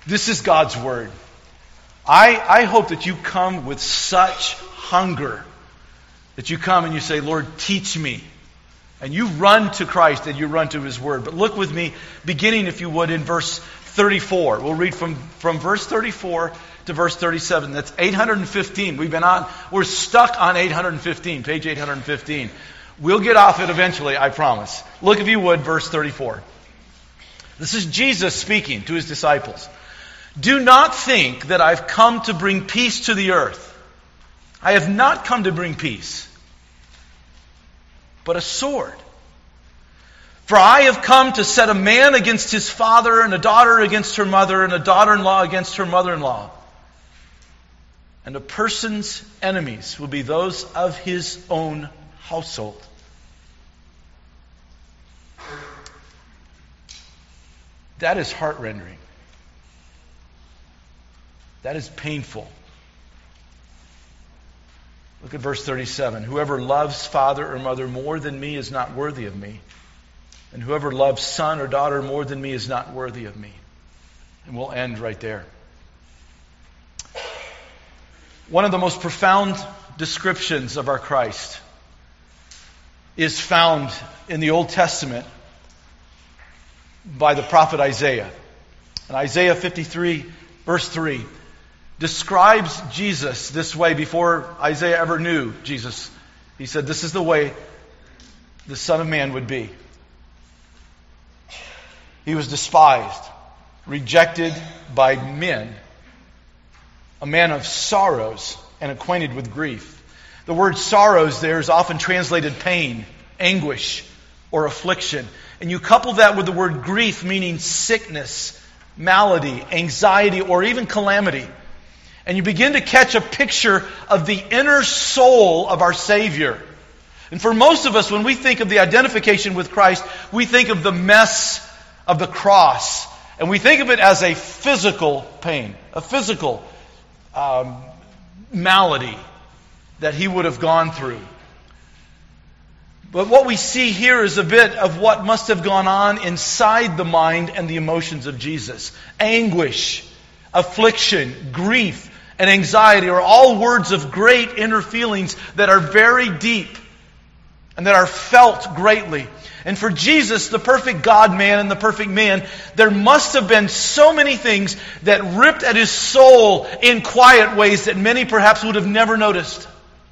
This is God's Word. I hope that you come with such hunger that you come and you say, Lord, teach me. And you run to Christ and you run to His Word. But look with me, beginning, if you would, in verse 34. We'll read from verse 34 to verse 37. That's 815. We're stuck on 815, page 815. We'll get off it eventually, I promise. Look, if you would, verse 34. This is Jesus speaking to His disciples. Do not think that I've come to bring peace to the earth. I have not come to bring peace, but a sword. For I have come to set a man against his father, and a daughter against her mother, and a daughter-in-law against her mother-in-law. And a person's enemies will be those of his own household. That is heart-rending. That is painful. Look at verse 37. Whoever loves father or mother more than me is not worthy of me. And whoever loves son or daughter more than me is not worthy of me. And we'll end right there. One of the most profound descriptions of our Christ is found in the Old Testament by the prophet Isaiah. And Isaiah 53, verse 3, describes Jesus this way before Isaiah ever knew Jesus. He said, this is the way the Son of Man would be. He was despised, rejected by men, a man of sorrows and acquainted with grief. The word sorrows there is often translated pain, anguish, or affliction. And you couple that with the word grief, meaning sickness, malady, anxiety, or even calamity. And you begin to catch a picture of the inner soul of our Savior. And for most of us, when we think of the identification with Christ, we think of the mess of the cross. And we think of it as a physical pain, a physical malady that He would have gone through. But what we see here is a bit of what must have gone on inside the mind and the emotions of Jesus. Anguish, affliction, grief, and anxiety are all words of great inner feelings that are very deep and that are felt greatly. And for Jesus, the perfect God-man and the perfect man, there must have been so many things that ripped at His soul in quiet ways that many perhaps would have never noticed.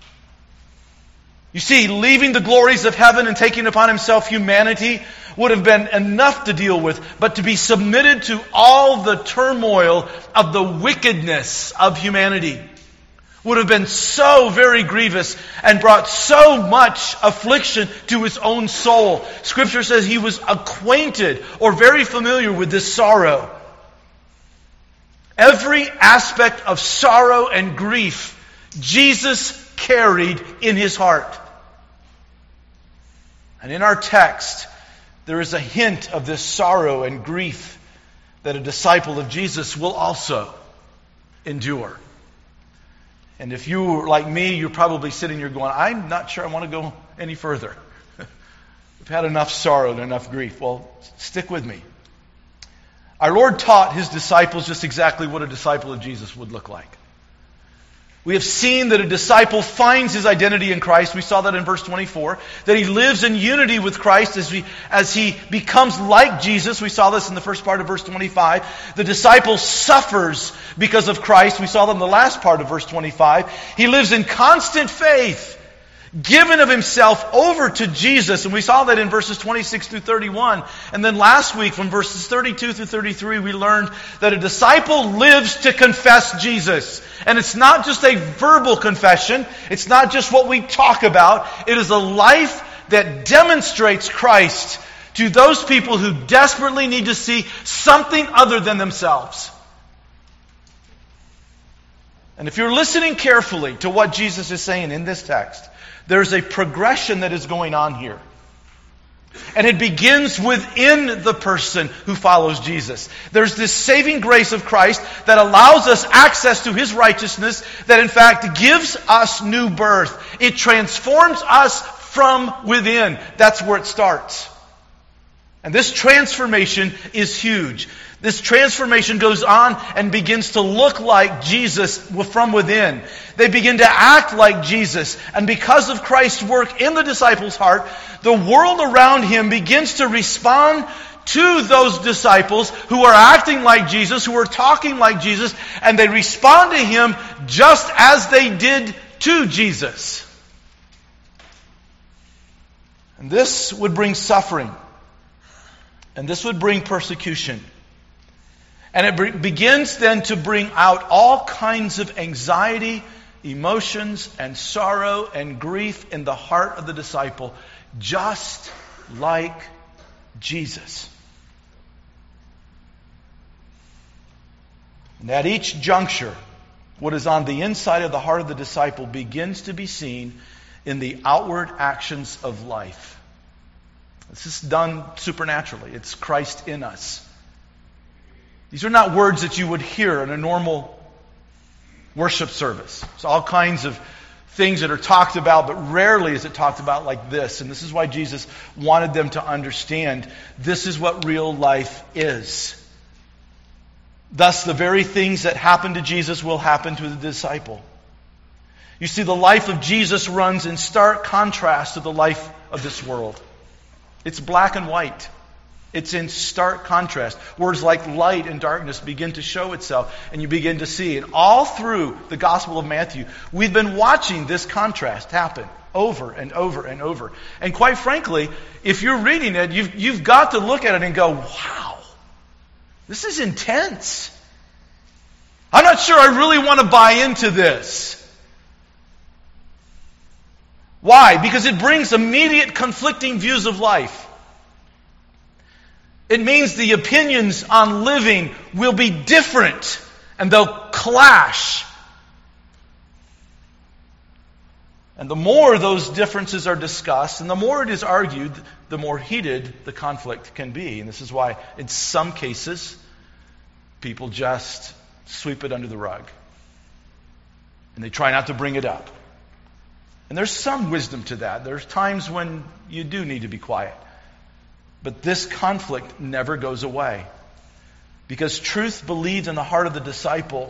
You see, leaving the glories of heaven and taking upon Himself humanity would have been enough to deal with, but to be submitted to all the turmoil of the wickedness of humanity would have been so very grievous and brought so much affliction to His own soul. Scripture says He was acquainted or very familiar with this sorrow. Every aspect of sorrow and grief Jesus carried in His heart. And in our text, there is a hint of this sorrow and grief that a disciple of Jesus will also endure. And if you're like me, you're probably sitting here going, I'm not sure I want to go any further. We've had enough sorrow and enough grief. Well, stick with me. Our Lord taught His disciples just exactly what a disciple of Jesus would look like. We have seen that a disciple finds his identity in Christ. We saw that in verse 24. That he lives in unity with Christ as he becomes like Jesus. We saw this in the first part of verse 25. The disciple suffers because of Christ. We saw that in the last part of verse 25. He lives in constant faith, given of himself over to Jesus. And we saw that in verses 26 through 31. And then last week from verses 32 through 33, we learned that a disciple lives to confess Jesus. And it's not just a verbal confession. It's not just what we talk about. It is a life that demonstrates Christ to those people who desperately need to see something other than themselves. And if you're listening carefully to what Jesus is saying in this text, there's a progression that is going on here. And it begins within the person who follows Jesus. There's this saving grace of Christ that allows us access to His righteousness that in fact gives us new birth. It transforms us from within. That's where it starts. And this transformation is huge. This transformation goes on and begins to look like Jesus from within. They begin to act like Jesus. And because of Christ's work in the disciples' heart, the world around him begins to respond to those disciples who are acting like Jesus, who are talking like Jesus, and they respond to him just as they did to Jesus. And this would bring suffering. And this would bring persecution. And it begins then to bring out all kinds of anxiety, emotions, and sorrow and grief in the heart of the disciple, just like Jesus. And at each juncture, what is on the inside of the heart of the disciple begins to be seen in the outward actions of life. This is done supernaturally. It's Christ in us. These are not words that you would hear in a normal worship service. There's all kinds of things that are talked about, but rarely is it talked about like this. And this is why Jesus wanted them to understand this is what real life is. Thus, the very things that happened to Jesus will happen to the disciple. You see, the life of Jesus runs in stark contrast to the life of this world. It's black and white. It's in stark contrast. Words like light and darkness begin to show itself, and you begin to see. And all through the Gospel of Matthew, we've been watching this contrast happen over and over and over. And quite frankly, if you're reading it, you've got to look at it and go, wow, this is intense. I'm not sure I really want to buy into this. Why? Because it brings immediate conflicting views of life. It means the opinions on living will be different and they'll clash. And the more those differences are discussed and the more it is argued, the more heated the conflict can be. And this is why in some cases people just sweep it under the rug. And they try not to bring it up. And there's some wisdom to that. There's times when you do need to be quiet. But this conflict never goes away. Because truth believed in the heart of the disciple,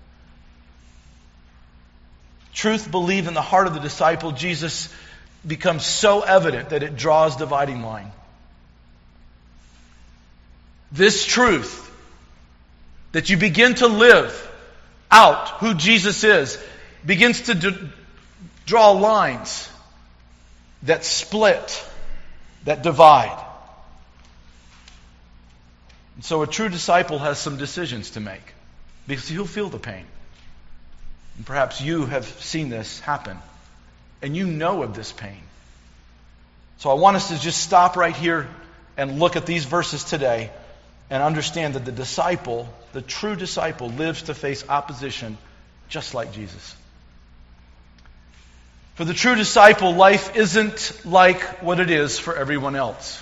Jesus becomes so evident that it draws dividing line. This truth, that you begin to live out who Jesus is, begins to draw lines that split, that divide. And so a true disciple has some decisions to make, because he'll feel the pain. And perhaps you have seen this happen, and you know of this pain. So I want us to just stop right here and look at these verses today and understand that the disciple, the true disciple, lives to face opposition just like Jesus. For the true disciple, life isn't like what it is for everyone else.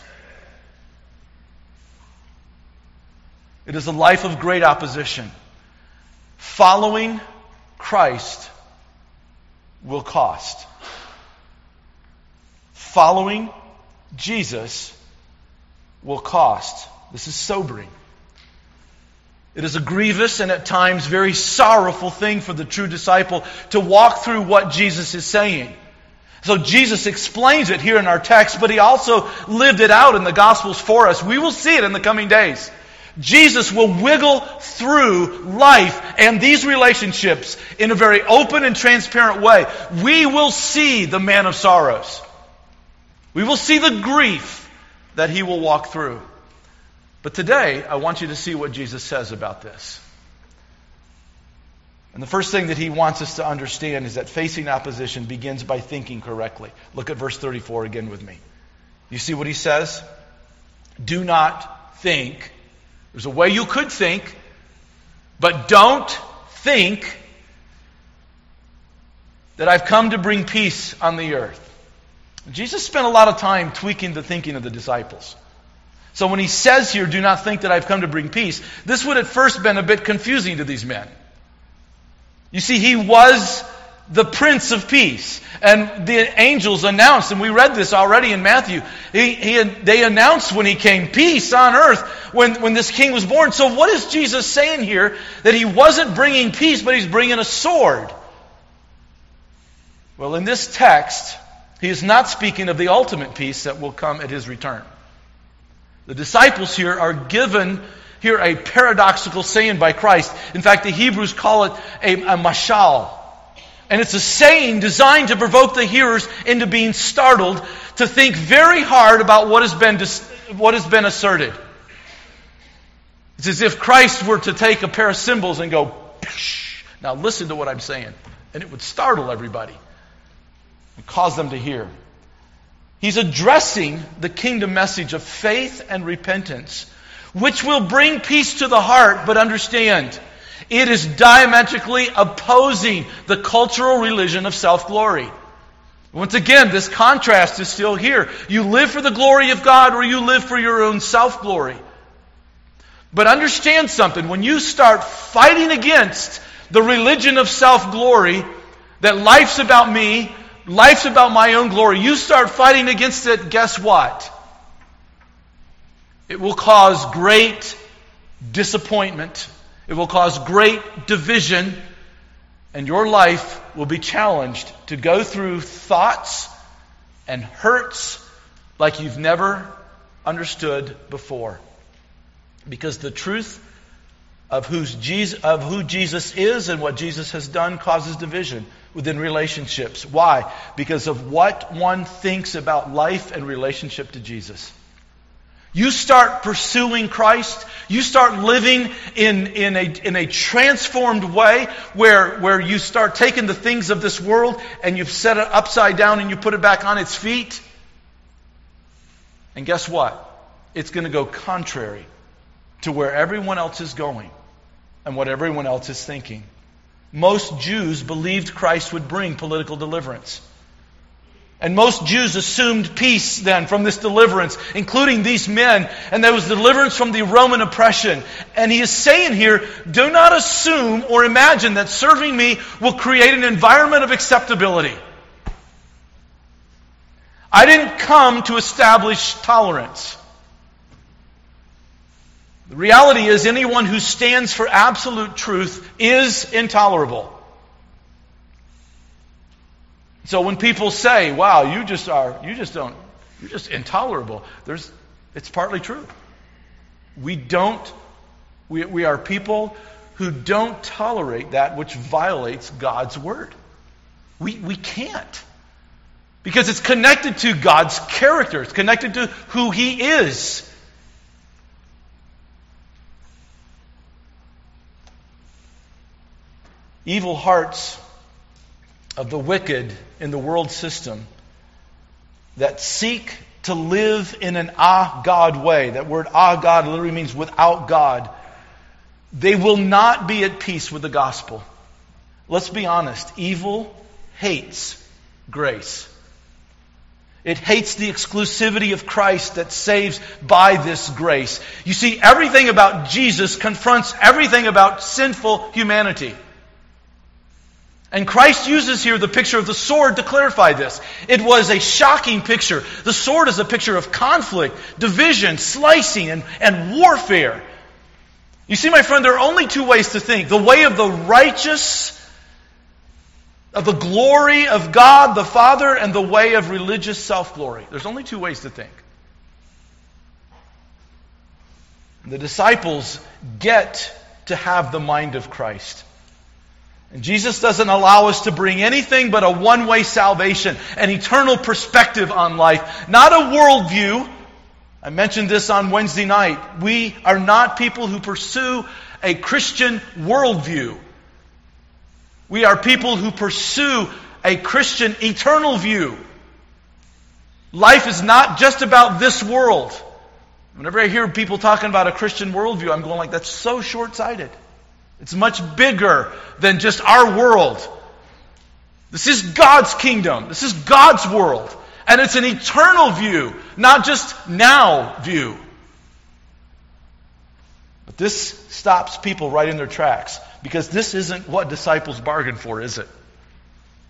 It is a life of great opposition. Following Christ will cost. Following Jesus will cost. This is sobering. It is a grievous and at times very sorrowful thing for the true disciple to walk through what Jesus is saying. So Jesus explains it here in our text, but he also lived it out in the Gospels for us. We will see it in the coming days. Jesus will wiggle through life and these relationships in a very open and transparent way. We will see the man of sorrows. We will see the grief that he will walk through. But today, I want you to see what Jesus says about this. And the first thing that he wants us to understand is that facing opposition begins by thinking correctly. Look at verse 34 again with me. You see what he says? Do not think. There's a way you could think, but don't think that I've come to bring peace on the earth. Jesus spent a lot of time tweaking the thinking of the disciples. So when he says here, do not think that I've come to bring peace, this would at first been a bit confusing to these men. You see, he was the Prince of Peace. And the angels announced, and we read this already in Matthew, they announced when he came, peace on earth, when this king was born. So what is Jesus saying here? That he wasn't bringing peace, but he's bringing a sword. Well, in this text, he is not speaking of the ultimate peace that will come at his return. The disciples here are given here a paradoxical saying by Christ. In fact, the Hebrews call it a mashal. And it's a saying designed to provoke the hearers into being startled, to think very hard about what has been asserted. It's as if Christ were to take a pair of cymbals and go, Psh! Now listen to what I'm saying. And it would startle everybody and cause them to hear. He's addressing the kingdom message of faith and repentance, which will bring peace to the heart, but understand, it is diametrically opposing the cultural religion of self-glory. Once again, this contrast is still here. You live for the glory of God, or you live for your own self-glory. But understand something. When you start fighting against the religion of self-glory, that life's about me, life's about my own glory, you start fighting against it, guess what? It will cause great disappointment. It will cause great division. And your life will be challenged to go through thoughts and hurts like you've never understood before. Because the truth of who Jesus is and what Jesus has done causes division within relationships. Why? Because of what one thinks about life and relationship to Jesus. You start pursuing Christ, you start living in a transformed way where you start taking the things of this world and you've set it upside down and you put it back on its feet. And guess what? It's going to go contrary to where everyone else is going and what everyone else is thinking. Most Jews believed Christ would bring political deliverance. And most Jews assumed peace then from this deliverance, including these men. And there was deliverance from the Roman oppression. And he is saying here, do not assume or imagine that serving me will create an environment of acceptability. I didn't come to establish tolerance. The reality is anyone who stands for absolute truth is intolerable. So when people say, wow, you're just intolerable, it's partly true. We are people who don't tolerate that which violates God's word. We can't. Because it's connected to God's character. It's connected to who He is. Evil hearts of the wicked in the world system that seek to live in an God way. That word God literally means without God. They will not be at peace with the gospel. Let's be honest. Evil hates grace. It hates the exclusivity of Christ that saves by this grace. You see, everything about Jesus confronts everything about sinful humanity. And Christ uses here the picture of the sword to clarify this. It was a shocking picture. The sword is a picture of conflict, division, slicing, and warfare. You see, my friend, there are only two ways to think. The way of the righteous, of the glory of God the Father, and the way of religious self-glory. There's only two ways to think. The disciples get to have the mind of Christ. And Jesus doesn't allow us to bring anything but a one-way salvation, an eternal perspective on life, not a worldview. I mentioned this on Wednesday night. We are not people who pursue a Christian worldview. We are people who pursue a Christian eternal view. Life is not just about this world. Whenever I hear people talking about a Christian worldview, I'm going like, that's so short-sighted. It's much bigger than just our world. This is God's kingdom. This is God's world. And it's an eternal view, not just now view. But this stops people right in their tracks, because this isn't what disciples bargain for, is it?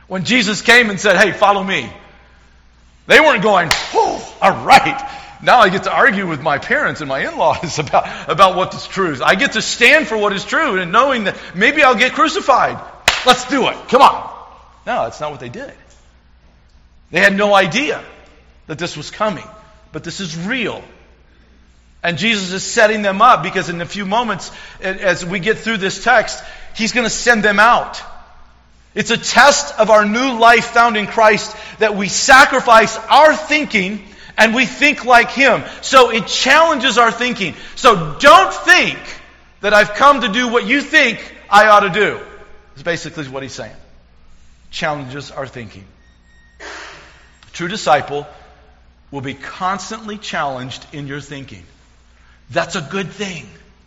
When Jesus came and said, hey, follow me, they weren't going, oh, all right. Now I get to argue with my parents and my in-laws about what is true. I get to stand for what is true and knowing that maybe I'll get crucified. Let's do it. Come on. No, that's not what they did. They had no idea that this was coming. But this is real. And Jesus is setting them up because in a few moments, as we get through this text, He's going to send them out. It's a test of our new life found in Christ that we sacrifice our thinking and we think like Him. So it challenges our thinking. So don't think that I've come to do what you think I ought to do. That's basically what He's saying. Challenges our thinking. A true disciple will be constantly challenged in your thinking. That's a good thing.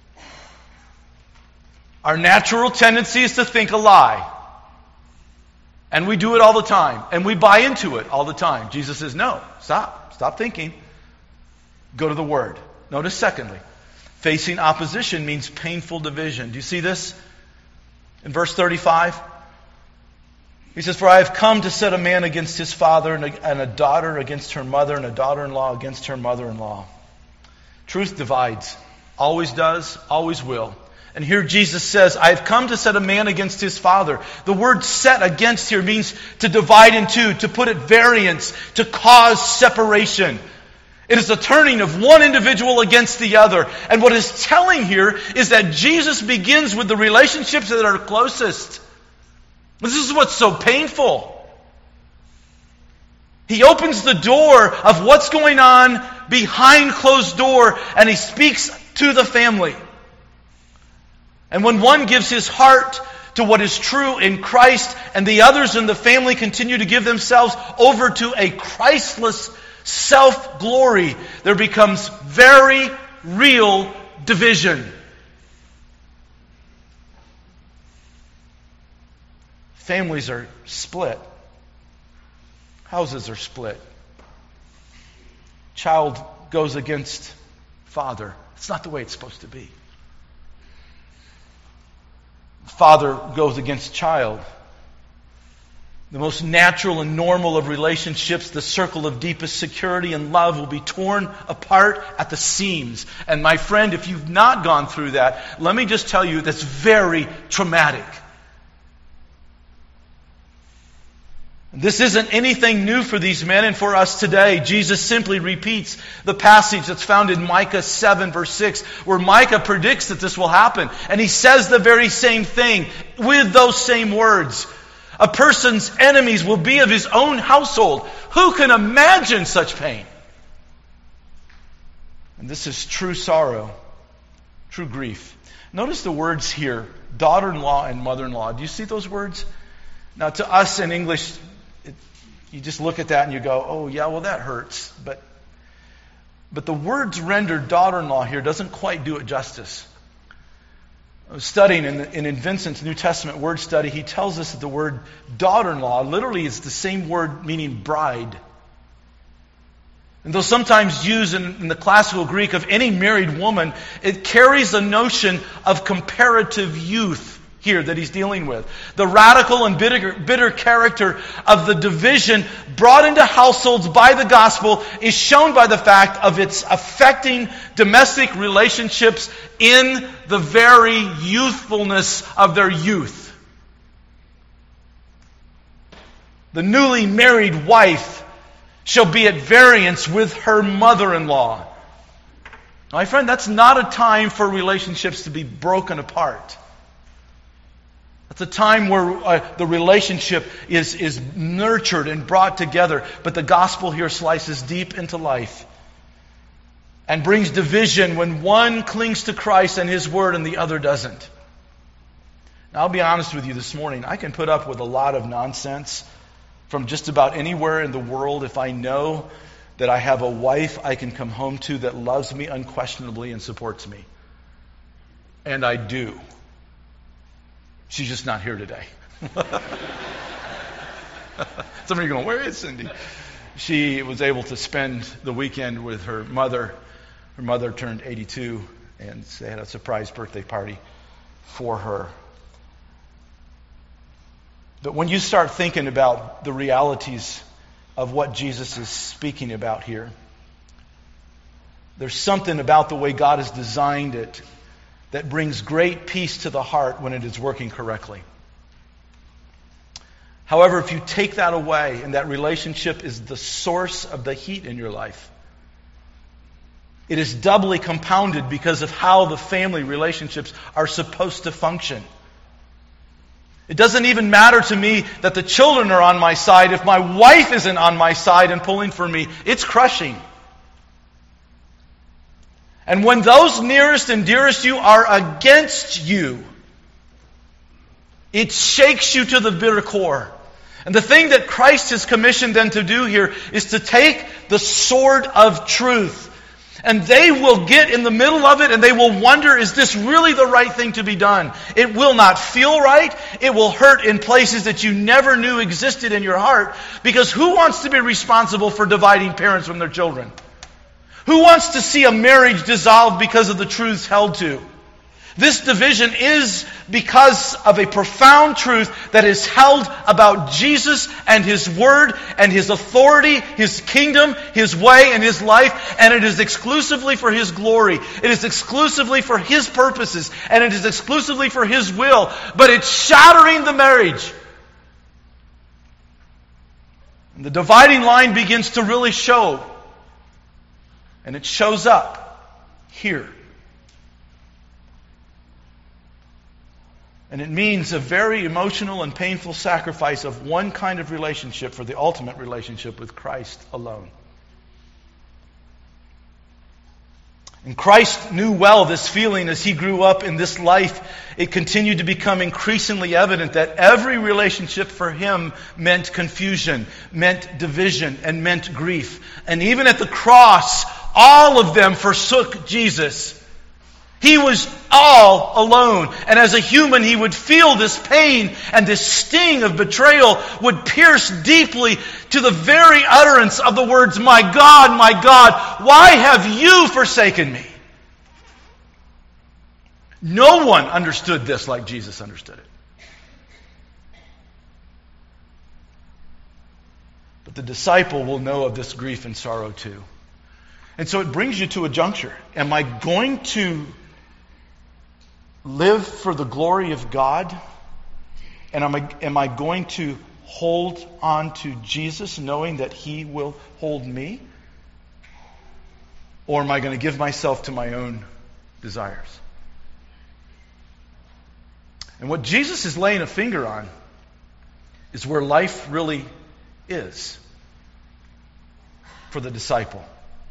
Our natural tendency is to think a lie. And we do it all the time. And we buy into it all the time. Jesus says, no, stop. Stop thinking. Go to the Word. Notice secondly, facing opposition means painful division. Do you see this? In verse 35, He says, for I have come to set a man against his father, and a daughter against her mother, and a daughter-in-law against her mother-in-law. Truth divides. Always does, always will. And here Jesus says, I have come to set a man against his father. The word set against here means to divide in two, to put at variance, to cause separation. It is the turning of one individual against the other. And what is telling here is that Jesus begins with the relationships that are closest. This is what's so painful. He opens the door of what's going on behind closed door, and He speaks to the family. And when one gives his heart to what is true in Christ, and the others in the family continue to give themselves over to a Christless self-glory, there becomes very real division. Families are split. Houses are split. Child goes against father. It's not the way it's supposed to be. Father goes against child. The most natural and normal of relationships, the circle of deepest security and love, will be torn apart at the seams. And my friend, if you've not gone through that, let me just tell you that's very traumatic. This isn't anything new for these men and for us today. Jesus simply repeats the passage that's found in Micah 7 verse 6, where Micah predicts that this will happen. And he says the very same thing with those same words. A person's enemies will be of his own household. Who can imagine such pain? And this is true sorrow, true grief. Notice the words here, daughter-in-law and mother-in-law. Do you see those words? Now to us in English, you just look at that and you go, oh yeah, well that hurts. But the words rendered daughter-in-law here doesn't quite do it justice. I was studying in Vincent's New Testament word study, he tells us that the word daughter-in-law literally is the same word meaning bride. And though sometimes used in the classical Greek of any married woman, it carries a notion of comparative youth here that he's dealing with. The radical and bitter character of the division brought into households by the gospel is shown by the fact of its affecting domestic relationships in the very youthfulness of their youth. The newly married wife shall be at variance with her mother-in-law. My friend, that's not a time for relationships to be broken apart. It's a time where the relationship is nurtured and brought together. But the gospel here slices deep into life and brings division when one clings to Christ and His Word and the other doesn't. Now, I'll be honest with you this morning. I can put up with a lot of nonsense from just about anywhere in the world if I know that I have a wife I can come home to that loves me unquestionably and supports me. And I do. She's just not here today. Some of you are going, where is Cindy? She was able to spend the weekend with her mother. Her mother turned 82, and they had a surprise birthday party for her. But when you start thinking about the realities of what Jesus is speaking about here, there's something about the way God has designed it that brings great peace to the heart when it is working correctly. However, if you take that away and that relationship is the source of the heat in your life, it is doubly compounded because of how the family relationships are supposed to function. It doesn't even matter to me that the children are on my side if my wife isn't on my side and pulling for me. It's crushing. And when those nearest and dearest you are against you, it shakes you to the bitter core. And the thing that Christ has commissioned them to do here is to take the sword of truth. And they will get in the middle of it and they will wonder, is this really the right thing to be done? It will not feel right. It will hurt in places that you never knew existed in your heart. Because who wants to be responsible for dividing parents from their children? Who wants to see a marriage dissolved because of the truths held to? This division is because of a profound truth that is held about Jesus and His Word and His authority, His kingdom, His way, and His life. And it is exclusively for His glory. It is exclusively for His purposes. And it is exclusively for His will. But it's shattering the marriage. And the dividing line begins to really show. And it shows up here. And it means a very emotional and painful sacrifice of one kind of relationship for the ultimate relationship with Christ alone. And Christ knew well this feeling as He grew up in this life. It continued to become increasingly evident that every relationship for Him meant confusion, meant division, and meant grief. And even at the cross, all of them forsook Jesus. He was all alone. And as a human, He would feel this pain, and this sting of betrayal would pierce deeply to the very utterance of the words, my God, why have you forsaken me?" No one understood this like Jesus understood it. But the disciple will know of this grief and sorrow too. And so it brings you to a juncture. Am I going to live for the glory of God? And am I going to hold on to Jesus knowing that He will hold me? Or am I going to give myself to my own desires? And what Jesus is laying a finger on is where life really is for the disciple.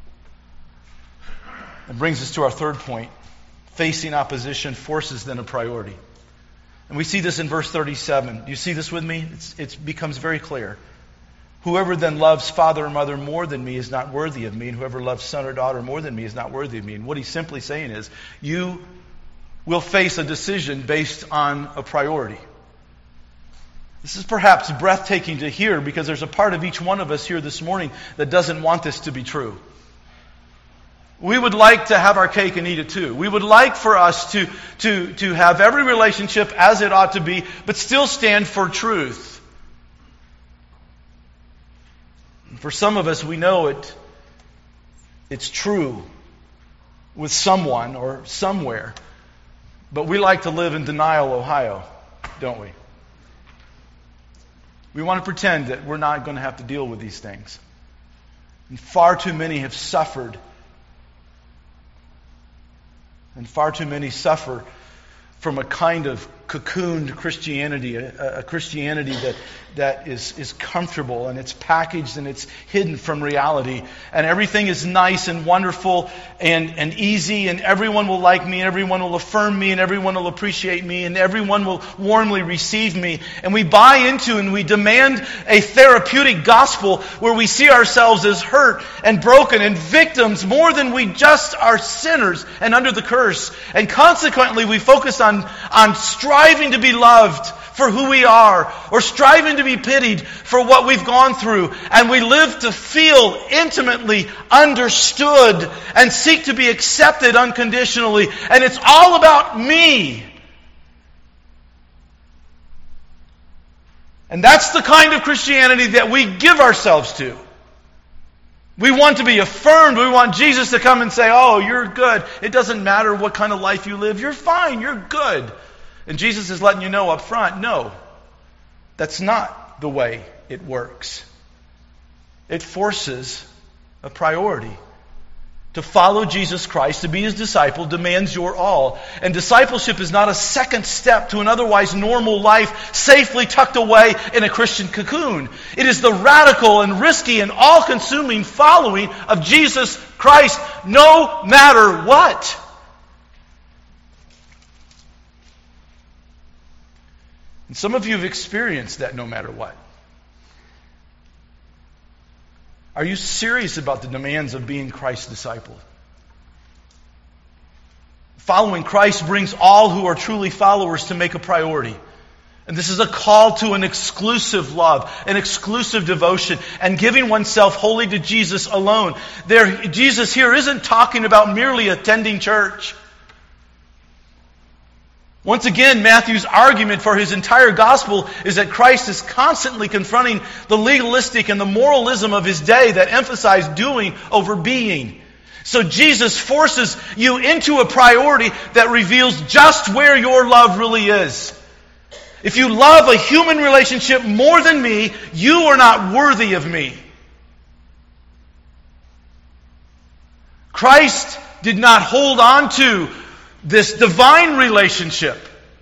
It brings us to our third point. Facing opposition forces then a priority. And we see this in verse 37. Do you see this with me? It becomes very clear. "Whoever then loves father or mother more than me is not worthy of me, and whoever loves son or daughter more than me is not worthy of me." And what He's simply saying is, you will face a decision based on a priority. This is perhaps breathtaking to hear because there's a part of each one of us here this morning that doesn't want this to be true. We would like to have our cake and eat it too. We would like for us to have every relationship as it ought to be, but still stand for truth. For some of us, we know it's true with someone or somewhere, but we like to live in denial, Ohio, don't we? We want to pretend that we're not going to have to deal with these things. And far too many have suffered. And far too many suffer from a kind of cocooned Christianity, a Christianity that is comfortable and it's packaged and it's hidden from reality. And everything is nice and wonderful and easy, and everyone will like me, and everyone will affirm me, and everyone will appreciate me, and everyone will warmly receive me. And we buy into and we demand a therapeutic gospel where we see ourselves as hurt and broken and victims more than we just are sinners and under the curse. And consequently, we focus on striving to be loved for who we are, or striving to be pitied for what we've gone through. And we live to feel intimately understood and seek to be accepted unconditionally. And it's all about me. And that's the kind of Christianity that we give ourselves to. We want to be affirmed. We want Jesus to come and say, oh, you're good. It doesn't matter what kind of life you live. You're fine. You're good. And Jesus is letting you know up front, no, that's not the way it works. It forces a priority. To follow Jesus Christ, to be His disciple, demands your all. And discipleship is not a second step to an otherwise normal life safely tucked away in a Christian cocoon. It is the radical and risky and all-consuming following of Jesus Christ no matter what. And some of you have experienced that no matter what. Are you serious about the demands of being Christ's disciple? Following Christ brings all who are truly followers to make a priority. And this is a call to an exclusive love, an exclusive devotion, and giving oneself wholly to Jesus alone. Jesus here isn't talking about merely attending church. Once again, Matthew's argument for his entire gospel is that Christ is constantly confronting the legalistic and the moralism of his day that emphasized doing over being. So Jesus forces you into a priority that reveals just where your love really is. If you love a human relationship more than me, you are not worthy of me. Christ did not hold on to this divine relationship.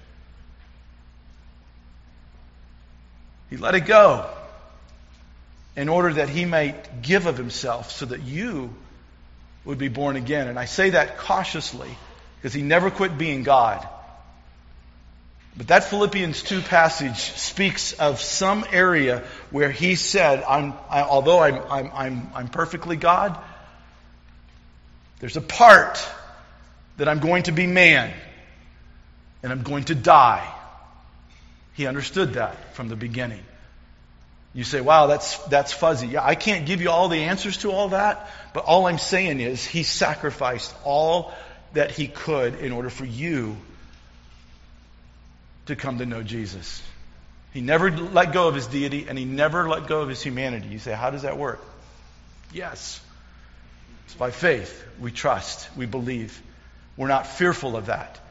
He let it go in order that He might give of Himself so that you would be born again. And I say that cautiously because He never quit being God. But that Philippians 2 passage speaks of some area where He said, although I'm perfectly God, there's a part that I'm going to be man, and I'm going to die. He understood that from the beginning. You say, wow, that's fuzzy. Yeah, I can't give you all the answers to all that, but all I'm saying is He sacrificed all that He could in order for you to come to know Jesus. He never let go of His deity, and He never let go of His humanity. You say, how does that work? Yes. It's by faith. We trust. We believe. We're not fearful of that.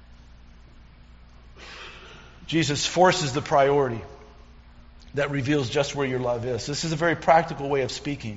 Jesus forces the priority that reveals just where your love is. This is a very practical way of speaking.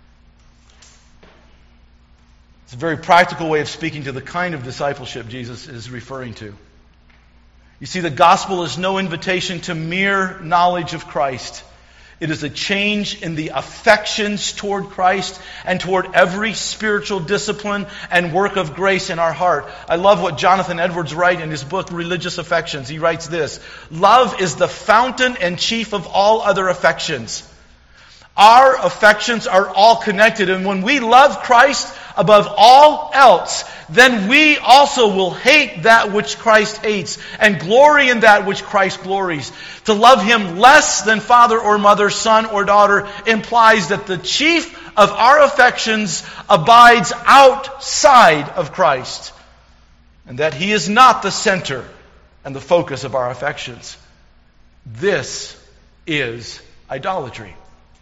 It's a very practical way of speaking to the kind of discipleship Jesus is referring to. You see, the gospel is no invitation to mere knowledge of Christ. It is a change in the affections toward Christ and toward every spiritual discipline and work of grace in our heart. I love what Jonathan Edwards writes in his book, Religious Affections. He writes this: love is the fountain and chief of all other affections. Our affections are all connected, and when we love Christ above all else, then we also will hate that which Christ hates and glory in that which Christ glories. To love Him less than father or mother, son or daughter implies that the chief of our affections abides outside of Christ, and that He is not the center and the focus of our affections. This is idolatry.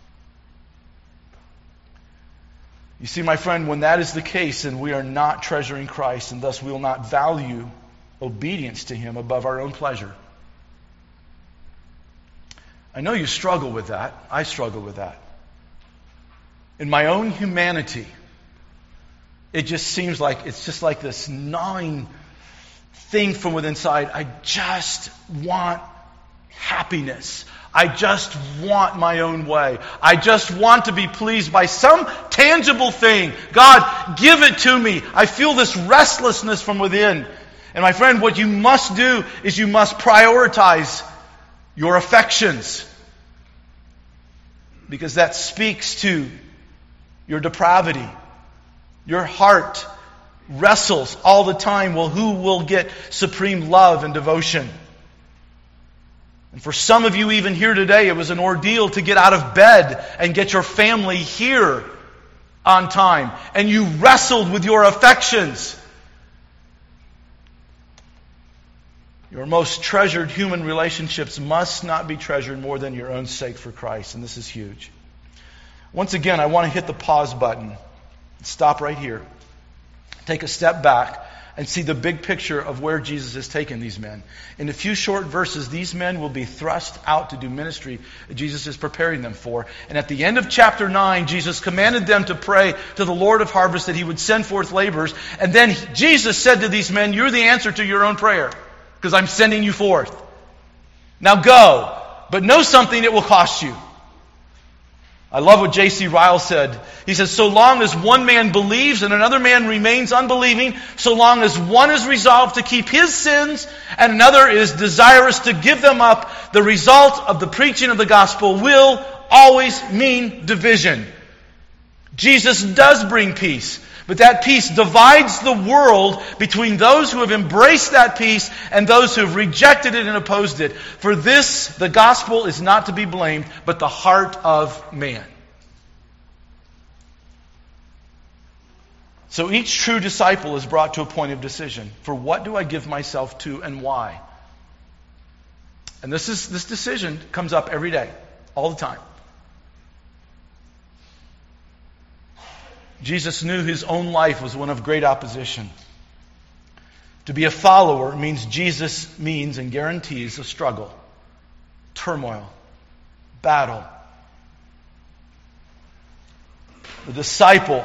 You see, my friend, when that is the case, then we are not treasuring Christ, and thus we will not value obedience to Him above our own pleasure. I know you struggle with that. I struggle with that. In my own humanity, it just seems like it's just like this gnawing thing from within inside. I just want happiness. I just want my own way. I just want to be pleased by some tangible thing. God, give it to me. I feel this restlessness from within. And my friend, what you must do is you must prioritize your affections. Because that speaks to your depravity. Your heart wrestles all the time. Well, who will get supreme love and devotion? And for some of you even here today, it was an ordeal to get out of bed and get your family here on time. And you wrestled with your affections. Your most treasured human relationships must not be treasured more than your own sake for Christ. And this is huge. Once again, I want to hit the pause button. Stop right here. Take a step back and see the big picture of where Jesus has taken these men. In a few short verses, these men will be thrust out to do ministry that Jesus is preparing them for. And at the end of chapter 9, Jesus commanded them to pray to the Lord of harvest that He would send forth laborers. And then Jesus said to these men, you're the answer to your own prayer, because I'm sending you forth. Now go, but know something it will cost you. I love what J.C. Ryle said. He says, so long as one man believes and another man remains unbelieving, so long as one is resolved to keep his sins and another is desirous to give them up, the result of the preaching of the gospel will always mean division. Jesus does bring peace, but that peace divides the world between those who have embraced that peace and those who have rejected it and opposed it. For this, the gospel is not to be blamed, but the heart of man. So each true disciple is brought to a point of decision. For what do I give myself to and why? And this decision comes up every day, all the time. Jesus knew his own life was one of great opposition. To be a follower means Jesus means and guarantees a struggle, turmoil, battle. The disciple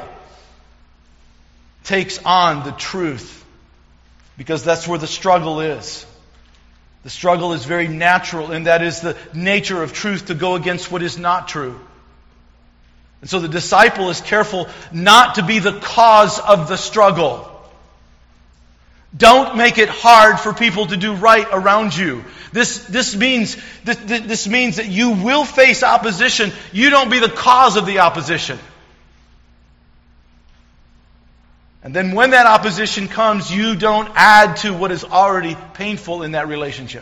takes on the truth because that's where the struggle is. The struggle is very natural, and that is the nature of truth to go against what is not true. And so the disciple is careful not to be the cause of the struggle. Don't make it hard for people to do right around you. This means that you will face opposition. You don't be the cause of the opposition. And then when that opposition comes, you don't add to what is already painful in that relationship.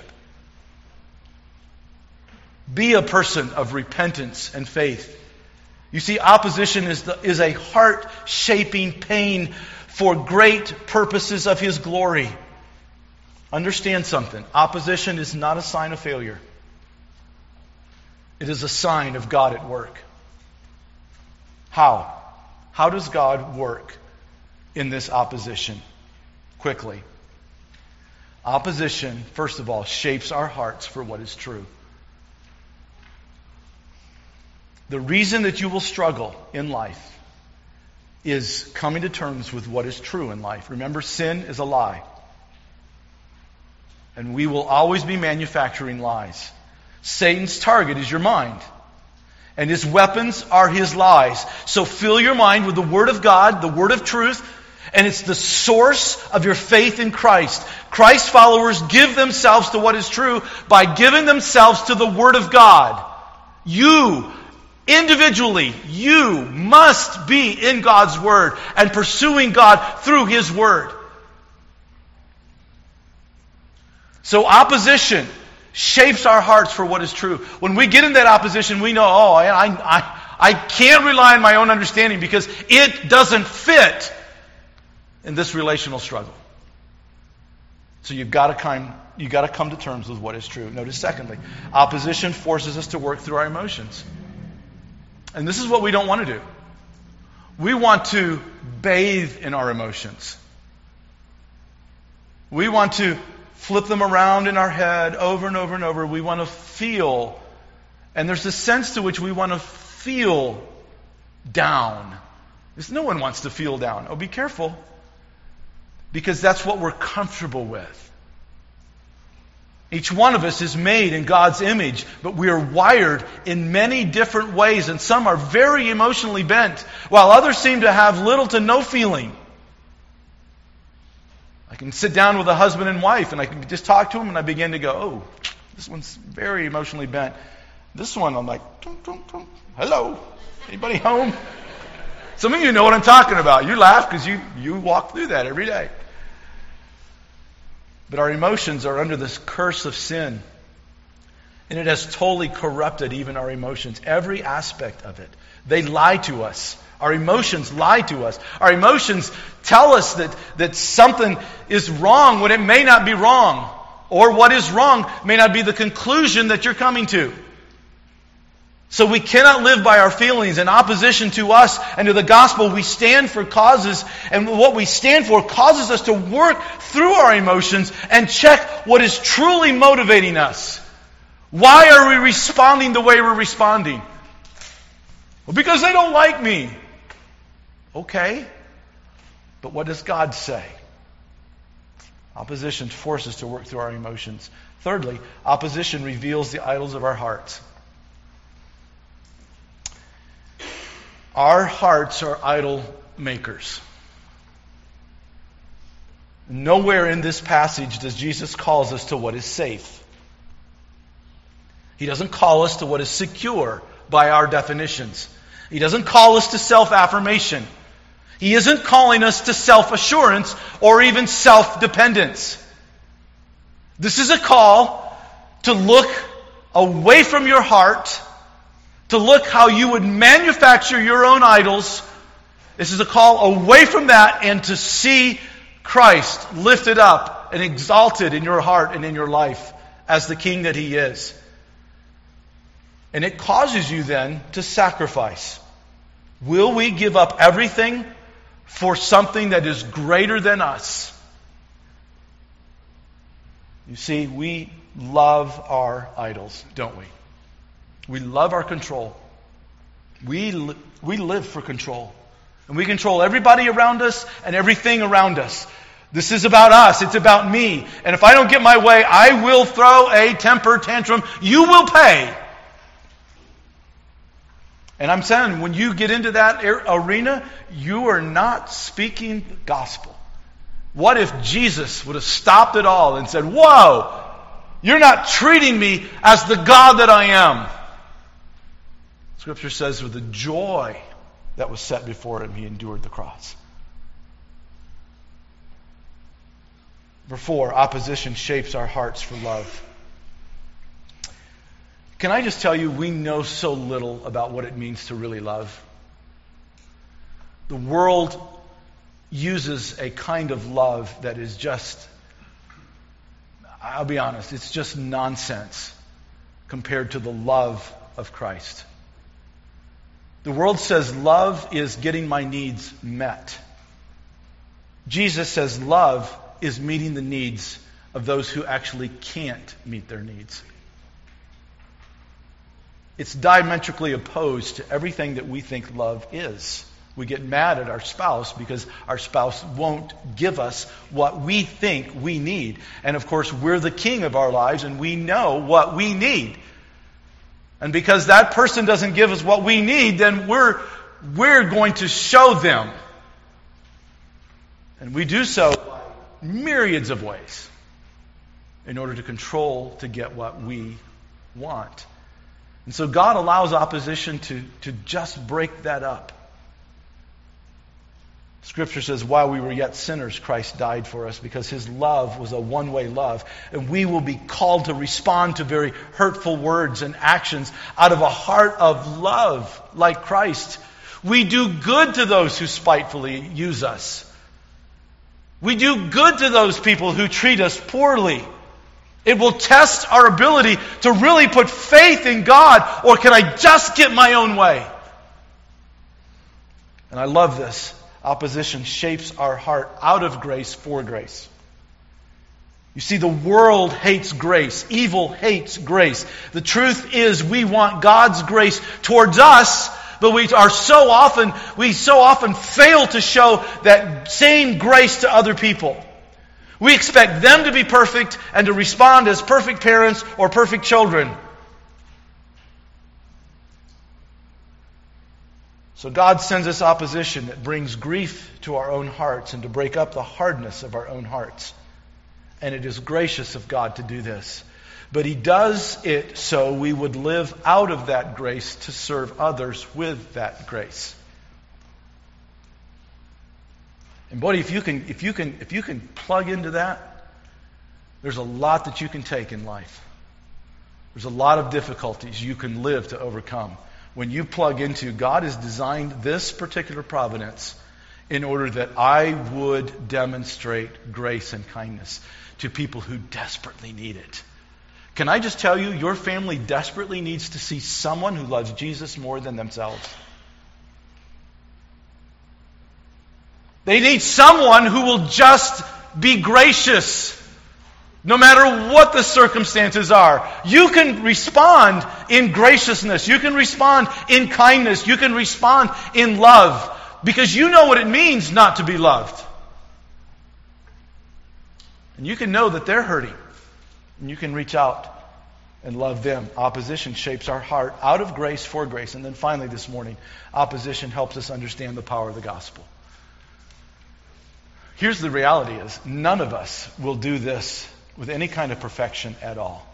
Be a person of repentance and faith. You see, opposition is a heart-shaping pain for great purposes of His glory. Understand something. Opposition is not a sign of failure. It is a sign of God at work. How? How does God work in this opposition? Quickly. Opposition, first of all, shapes our hearts for what is true. The reason that you will struggle in life is coming to terms with what is true in life. Remember, sin is a lie. And we will always be manufacturing lies. Satan's target is your mind. And his weapons are his lies. So fill your mind with the Word of God, the Word of truth, and it's the source of your faith in Christ. Christ followers give themselves to what is true by giving themselves to the Word of God. You individually, you must be in God's Word and pursuing God through His Word. So opposition shapes our hearts for what is true. When we get in that opposition, we know, I can't rely on my own understanding because it doesn't fit in this relational struggle. So you've got to come to terms with what is true. Notice secondly, opposition forces us to work through our emotions. And this is what we don't want to do. We want to bathe in our emotions. We want to flip them around in our head over and over and over. We want to feel. And there's a sense to which we want to feel down. Because no one wants to feel down. Oh, be careful. Because that's what we're comfortable with. Each one of us is made in God's image, but we are wired in many different ways, and some are very emotionally bent, while others seem to have little to no feeling. I can sit down with a husband and wife, and I can just talk to them, and I begin to go, oh, this one's very emotionally bent. This one, I'm like, tum, tum, tum. Hello, anybody home? Some of you know what I'm talking about. You laugh because you walk through that every day. But our emotions are under this curse of sin. And it has totally corrupted even our emotions. Every aspect of it. They lie to us. Our emotions lie to us. Our emotions tell us that something is wrong when it may not be wrong. or what is wrong may not be the conclusion that you're coming to. So we cannot live by our feelings. In opposition to us and to the gospel, we stand for causes, and what we stand for causes us to work through our emotions and check what is truly motivating us. Why are we responding the way we're responding? Well, because they don't like me. Okay, but what does God say? Opposition forces us to work through our emotions. Thirdly, opposition reveals the idols of our hearts. Our hearts are idol makers. Nowhere in this passage does Jesus call us to what is safe. He doesn't call us to what is secure by our definitions. He doesn't call us to self-affirmation. He isn't calling us to self-assurance or even self-dependence. This is a call to look away from your heart, to look how you would manufacture your own idols. This is a call away from that and to see Christ lifted up and exalted in your heart and in your life as the King that He is. And it causes you then to sacrifice. Will we give up everything for something that is greater than us? You see, we love our idols, don't we? We love our control. We live for control. And we control everybody around us and everything around us. This is about us. It's about me. And if I don't get my way, I will throw a temper tantrum. You will pay. And I'm saying, when you get into that arena, you are not speaking the gospel. What if Jesus would have stopped it all and said, "Whoa, you're not treating me as the God that I am"? Scripture says, with the joy that was set before Him, He endured the cross. Number 4, opposition shapes our hearts for love. Can I just tell you, we know so little about what it means to really love. The world uses a kind of love that is just, I'll be honest, it's just nonsense compared to the love of Christ. The world says love is getting my needs met. Jesus says love is meeting the needs of those who actually can't meet their needs. It's diametrically opposed to everything that we think love is. We get mad at our spouse because our spouse won't give us what we think we need. And of course, we're the king of our lives and we know what we need. And because that person doesn't give us what we need, then we're going to show them. And we do so in myriads of ways in order to control, to get what we want. And so God allows opposition to just break that up. Scripture says, while we were yet sinners, Christ died for us, because His love was a one-way love. And we will be called to respond to very hurtful words and actions out of a heart of love like Christ. We do good to those who spitefully use us. We do good to those people who treat us poorly. It will test our ability to really put faith in God, or can I just get my own way? And I love this. Opposition shapes our heart out of grace for grace. You see, the world hates grace. Evil hates grace. The truth is, we want God's grace towards us, but we so often fail to show that same grace to other people. We expect them to be perfect and to respond as perfect parents or perfect children. So God sends us opposition that brings grief to our own hearts and to break up the hardness of our own hearts. And it is gracious of God to do this. But He does it so we would live out of that grace to serve others with that grace. And buddy, if you can plug into that, there's a lot that you can take in life. There's a lot of difficulties you can live to overcome. When you plug into, God has designed this particular providence in order that I would demonstrate grace and kindness to people who desperately need it. Can I just tell you, your family desperately needs to see someone who loves Jesus more than themselves. They need someone who will just be gracious, no matter what the circumstances are. You can respond in graciousness. You can respond in kindness. You can respond in love, because you know what it means not to be loved. And you can know that they're hurting. And you can reach out and love them. Opposition shapes our heart out of grace for grace. And then finally this morning, opposition helps us understand the power of the gospel. Here's the reality is, none of us will do this with any kind of perfection at all.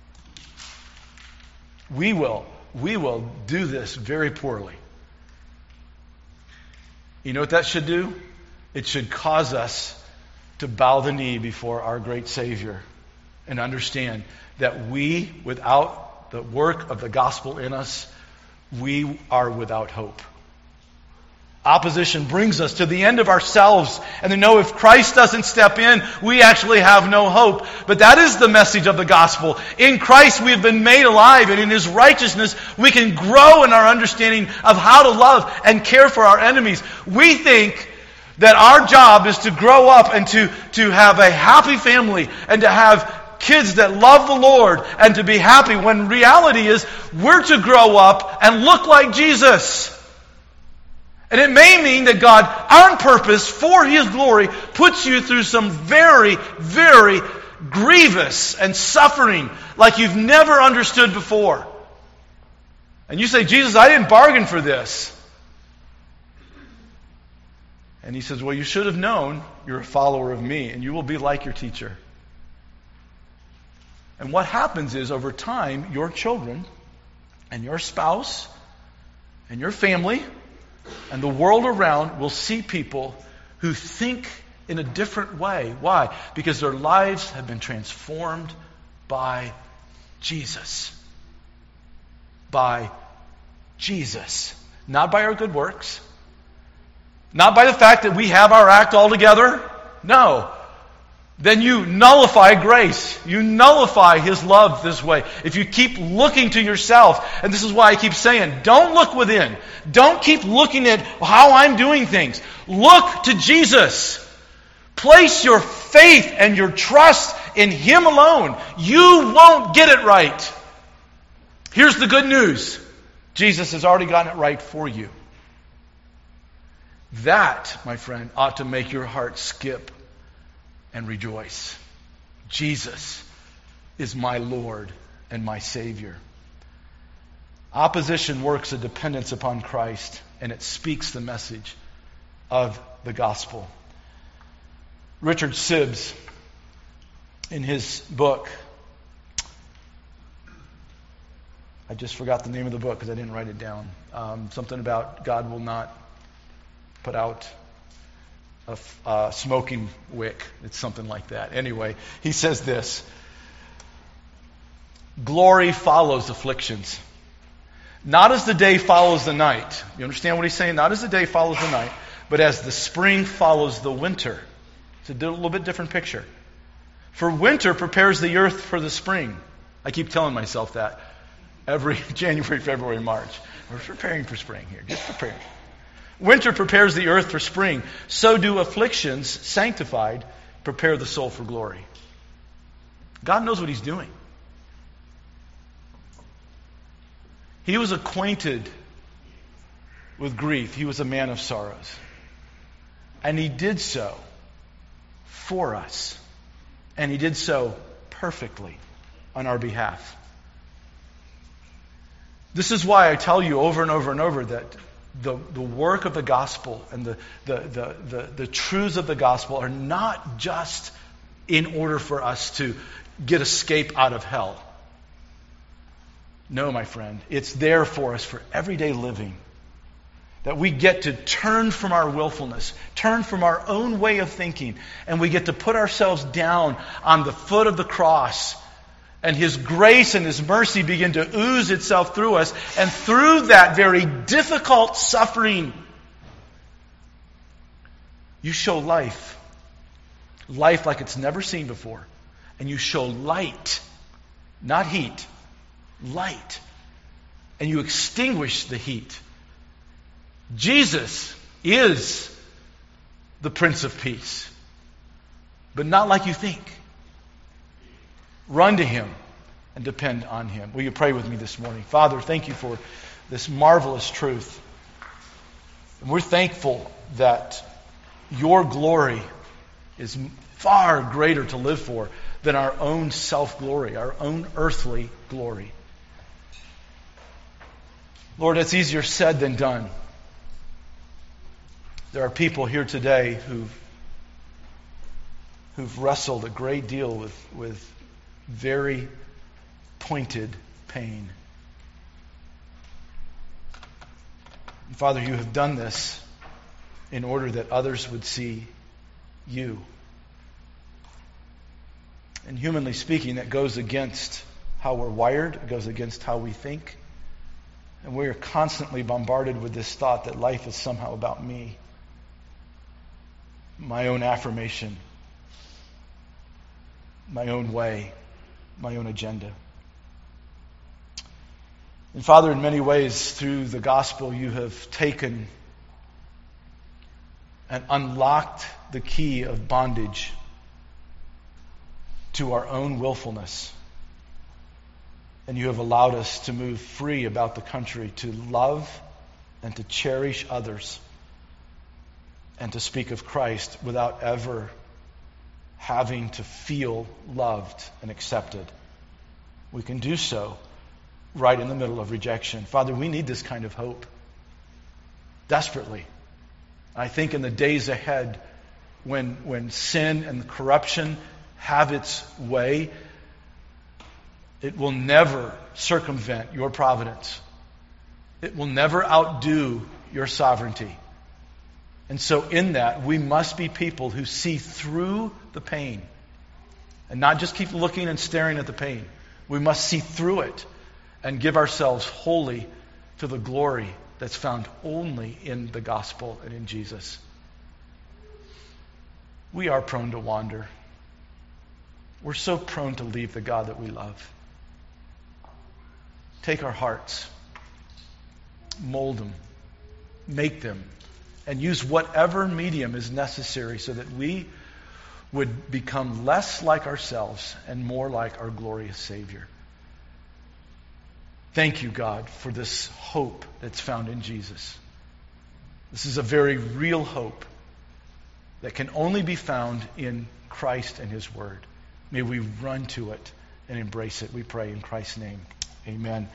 We will do this very poorly. You know what that should do? It should cause us to bow the knee before our great Savior and understand that we, without the work of the gospel in us, we are without hope. Opposition brings us to the end of ourselves, and to know if Christ doesn't step in, we actually have no hope. But that is the message of the gospel. In Christ we have been made alive, and in His righteousness we can grow in our understanding of how to love and care for our enemies. We think that our job is to grow up and to have a happy family and to have kids that love the Lord and to be happy, when reality is we're to grow up and look like Jesus. And it may mean that God, on purpose, for His glory, puts you through some very, very grievous and suffering like you've never understood before. And you say, Jesus, I didn't bargain for this. And He says, well, you should have known you're a follower of me, and you will be like your teacher. And what happens is, over time, your children and your spouse and your family and the world around will see people who think in a different way. Why? Because their lives have been transformed by Jesus. By Jesus. Not by our good works. Not by the fact that we have our act all together. No. Then you nullify grace. You nullify His love this way. If you keep looking to yourself, and this is why I keep saying, don't look within. Don't keep looking at how I'm doing things. Look to Jesus. Place your faith and your trust in Him alone. You won't get it right. Here's the good news. Jesus has already gotten it right for you. That, my friend, ought to make your heart skip and rejoice. Jesus is my Lord and my Savior. Opposition works a dependence upon Christ, and it speaks the message of the gospel. Richard Sibbes, in his book, I just forgot the name of the book because I didn't write it down. Something about God will not put out a smoking wick. It's something like that. Anyway, he says this: glory follows afflictions, not as the day follows the night. You understand what he's saying? Not as the day follows the night, but as the spring follows the winter. It's a little bit different picture. For winter prepares the earth for the spring. I keep telling myself that every January, February, March. We're preparing for spring here. Just preparing. Winter prepares the earth for spring. So do afflictions, sanctified, prepare the soul for glory. God knows what He's doing. He was acquainted with grief. He was a man of sorrows. And He did so for us. And He did so perfectly on our behalf. This is why I tell you over and over and over that the work of the gospel and the truths of the gospel are not just in order for us to get escape out of hell. No, my friend, it's there for us for everyday living. That we get to turn from our willfulness, turn from our own way of thinking, and we get to put ourselves down on the foot of the cross. And His grace and His mercy begin to ooze itself through us. And through that very difficult suffering, You show life. Life like it's never seen before. And you show light, not heat. Light. And you extinguish the heat. Jesus is the Prince of Peace. But not like you think. Run to Him and depend on Him. Will you pray with me this morning? Father, thank you for this marvelous truth. And we're thankful that your glory is far greater to live for than our own self-glory, our own earthly glory. Lord, it's easier said than done. There are people here today who've wrestled a great deal with very pointed pain. And Father, you have done this in order that others would see you. And humanly speaking, that goes against how we're wired. It goes against how we think. And we are constantly bombarded with this thought that life is somehow about me. My own affirmation. My own way. My own agenda. And Father, in many ways, through the gospel, you have taken and unlocked the key of bondage to our own willfulness. And you have allowed us to move free about the country, to love and to cherish others, and to speak of Christ without ever having to feel loved and accepted. We can do so right in the middle of rejection. Father, we need this kind of hope. Desperately. I think in the days ahead, when sin and corruption have its way, it will never circumvent your providence. It will never outdo your sovereignty. And so in that, we must be people who see through the pain. And not just keep looking and staring at the pain. We must see through it and give ourselves wholly to the glory that's found only in the gospel and in Jesus. We are prone to wander. We're so prone to leave the God that we love. Take our hearts, mold them, make them, and use whatever medium is necessary so that we would become less like ourselves and more like our glorious Savior. Thank you, God, for this hope that's found in Jesus. This is a very real hope that can only be found in Christ and His Word. May we run to it and embrace it, we pray in Christ's name. Amen.